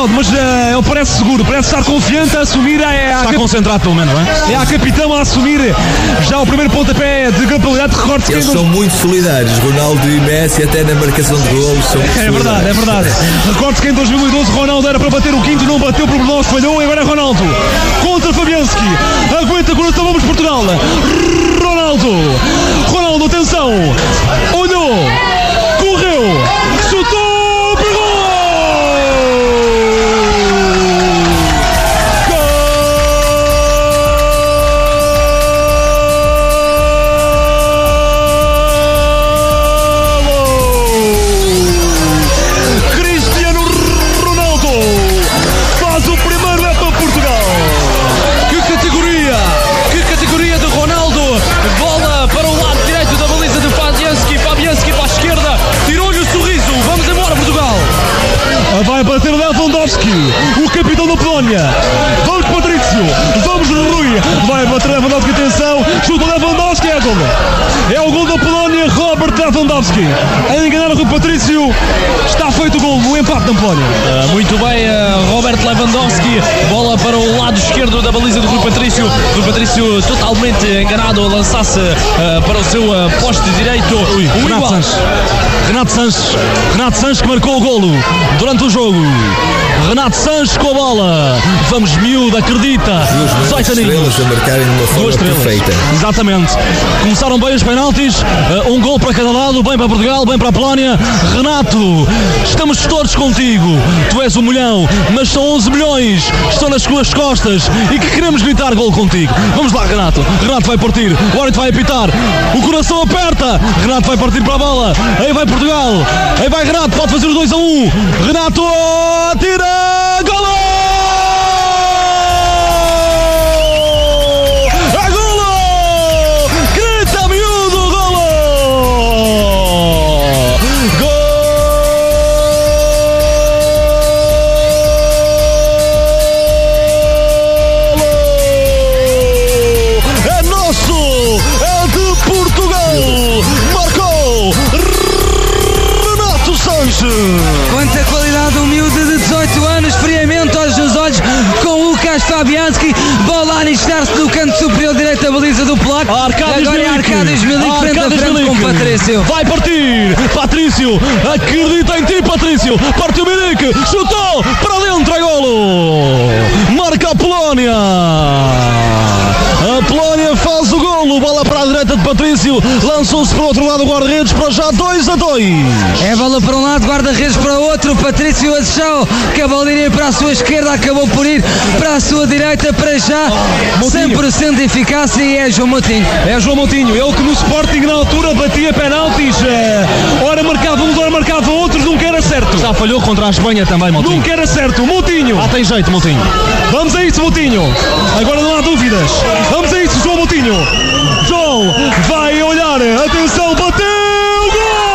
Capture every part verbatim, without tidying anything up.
Ronaldo, mas uh, ele parece seguro, parece estar confiante a assumir. É, Está cap... concentrado pelo menos, não é? É a capitão a assumir já o primeiro pontapé de capitalidade. Recorde-se Eles que são muito solidários, Ronaldo e Messi, até na marcação de golos. São é verdade, é verdade. Recorde-se que em dois mil e doze Ronaldo era para bater o quinto, não bateu, por nós falhou, e agora é Ronaldo contra Fabianski. Aguenta coração, vamos Portugal. Ronaldo, Ronaldo, atenção, olhou, correu, chutou, pegou! Cristiano Ronaldo faz o primeiro é para Portugal. Que categoria, que categoria de Ronaldo. Bola para o lado direito da baliza de Fabianski, Fabianski para a esquerda, tirou-lhe o sorriso. Vamos embora, Portugal. Vai bater Lewandowski, o capitão da Polónia. Vamos Patrício, vamos Rui. Vai bater Lewandowski, atenção, chuta Lewandowski, é gol. É o gol da Polónia, Robert Lewandowski. A enganar o Rui Patrício, está feito o gol, o empate da Polónia. Uh, muito bem, uh, Robert Lewandowski, bola para o lado esquerdo da baliza do Rui Patrício. Rui Patrício totalmente enganado a lançar-se uh, para o seu uh, poste direito. Ui, o Renato Sanches. Renato Sanches, Renato Sanches que marcou o golo durante o jogo. Renato Sanches com a bola. Vamos, miúdo, acredita. dezoito aninhos. A marcarem de uma forma perfeita. Exatamente. Começaram bem os penaltis. Uh, um gol para cada lado. Bem para Portugal, bem para a Polónia. Renato, estamos todos contigo. Tu és um milhão, mas são onze milhões. Estão nas tuas costas e que queremos gritar gol contigo. Vamos lá, Renato. Renato vai partir. O árbitro vai apitar. O coração aperta. Renato vai partir para a bola. Aí vai Portugal. Aí vai Renato. Pode fazer o dois a um. Renato atira. Golo! É golo! Grita, miúdo, golo! Golo! É nosso! É de Portugal! Marcou Renato Sanches! Quanta qualidade, um miúdo de dezoito anos, friamente aos seus olhos, com Lucas Fabianski, bola a alistar-se no canto superior direito da baliza do Polaco. Arcádios Agora é Arcádios Milik, frente a frente com Patrício. Vai partir, Patrício, acredita em ti, Patrício. Partiu Milik, chutou, para dentro, é golo. Marca a Polónia. A Polónia faz o golo, bola para a direita de Patrício, lançou-se para o outro lado o guarda-redes, para já dois a dois. É bola para um lado, guarda-redes para o outro, Patrício achou que a bola iria para a sua esquerda, acabou por ir para a sua direita, para já cem por cento de eficácia, e é João Moutinho. É João Moutinho, ele que no Sporting na altura batia penaltis, ora marcava uns, ora marcava outros, nunca era certo. Já falhou contra a Espanha também, Moutinho. Nunca era certo, Moutinho. Ah, tem jeito, Moutinho. Vamos a isso, Moutinho. Agora não há dúvidas. Vamos a isso, João Moutinho. João vai olhar, atenção, bateu, gol!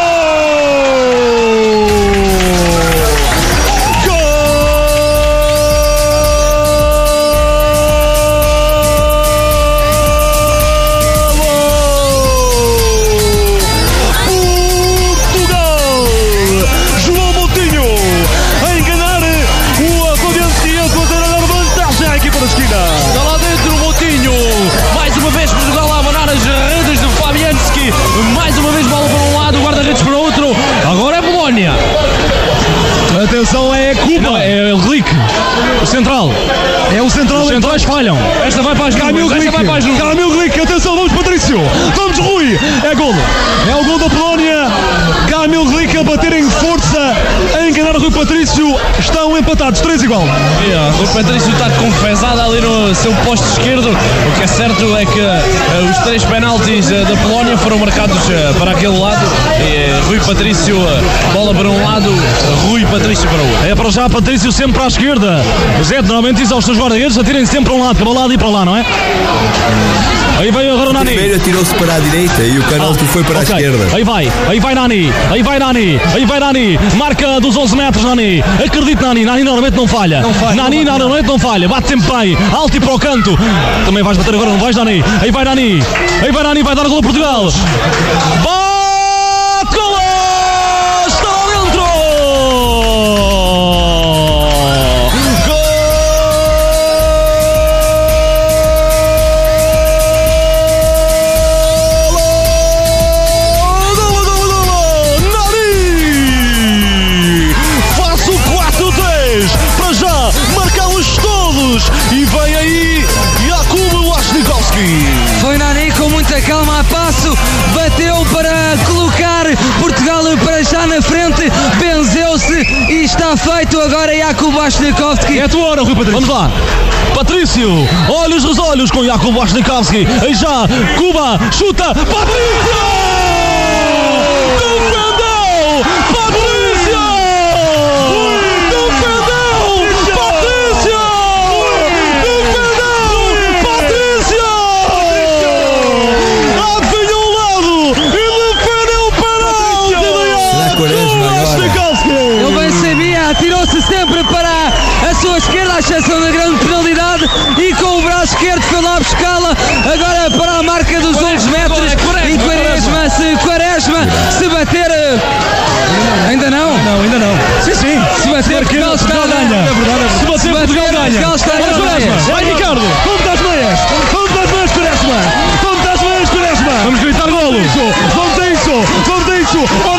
Atenção, é Cuba. Não, é o Glick, o central. É o central. Os centrais falham. Esta vai para as nuvens. Esta vai para as nuvens. Camil Glick, atenção, vamos Patrício. Vamos Rui. É gol. É o gol da Polónia. Camil Glick a bater em força, a enganar o Rui Patrício. Estão empatados, três igual. Yeah, o Rui Patrício está confesado ali no seu posto esquerdo. O que é certo é que uh, os três penaltis uh, da Polónia foram marcados uh, para aquele lado. E uh, Rui Patrício, uh, bola para um lado, uh, Rui Patrício para o outro. É para já Patrício sempre para a esquerda. O Zé normalmente diz aos seus guarda-redes atirem sempre para um lado, para lá e para lá, não é? Aí veio agora o Nani. Primeiro atirou-se para a direita e o penalti ah, foi para okay. a esquerda. Aí vai, aí vai Nani, aí vai Nani, aí vai Nani. Marca dos onze metros, Nani. Acredito, Nani, Nani normalmente não falha. Não falha Nani não normalmente não falha. Bate sempre bem, alto e para o canto. Também vais bater agora, não vais, Nani? Aí vai Nani, aí vai Nani, vai dar o gol a Portugal. Bate, gol! Está lá dentro! Washnikovski. É a tua hora, Rui Patrício. Vamos lá. Patrício, olhos nos olhos com Jakub Washnikovski. Aí já, Cuba, chuta, Patrício! Defendeu! Patrício! Defendeu! Patrício! Defendeu! Patrício! Adivinhou o lado e defendeu o penalti! Será Quaresma agora? Washnikovski! Ele bem sabia, atirou-se sempre para a sua esquerda, à exceção da grande penalidade, e com o braço esquerdo foi lá buscá-la, agora para a marca dos onze metros, e Quaresma, se Quaresma se bater, ainda não? Não, ainda não. Sim, sim. Se bater, Portugal está a ganha. ganhar. É verdade, é verdade. Se bater, Portugal ganha. Portugal está a Vamos, ganhar. Quaresma. Vai, Ricardo. Vamos das meias. Vamos das meias, Quaresma. Vamos das meias, Quaresma. Vamos gritar golo. Vamos a isso. Vamos a isso.